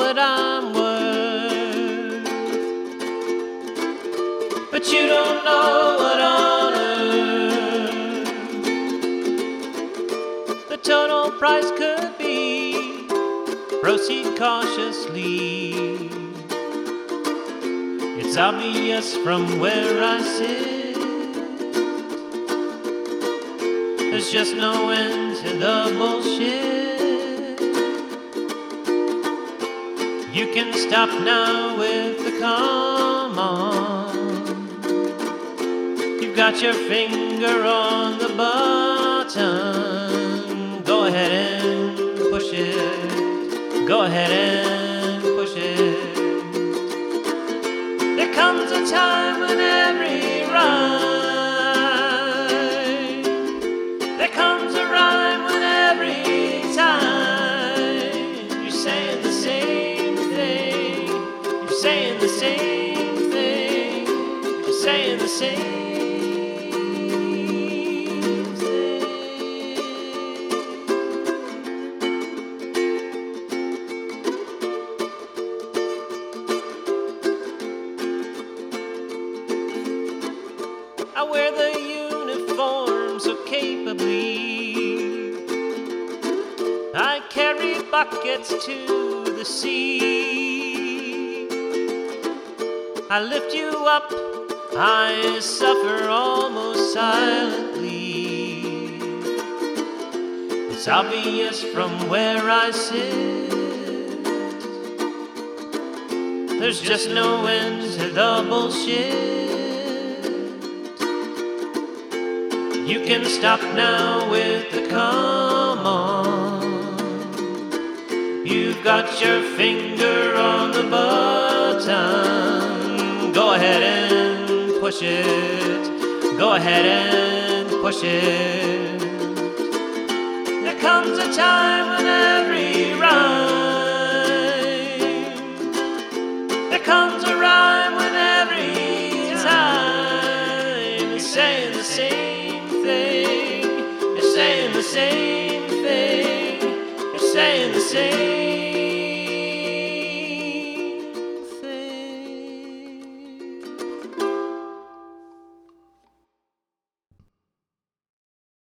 what I'm worth, but you don't know what on earth the total price could be. Proceed cautiously. It's obvious from where I sit, there's just no end to the bullshit. You can stop now with the come on. You've got your finger on the button. Go ahead and push it. Go ahead and push it. There comes a time when every rhyme, there comes a rhyme when every time you're saying the same thing, you're saying the same thing, you're saying the same thing. I wear the uniform so capably. I carry buckets to the sea. I lift you up, I suffer almost silently. It's obvious from where I sit, there's just no end to the bullshit. You can stop now with the come on. You've got your finger on the button. Go ahead and push it. Go ahead and push it. There comes a time when every rhyme, there comes a rhyme when every time is saying the same thing, you're saying the same thing, you're saying the same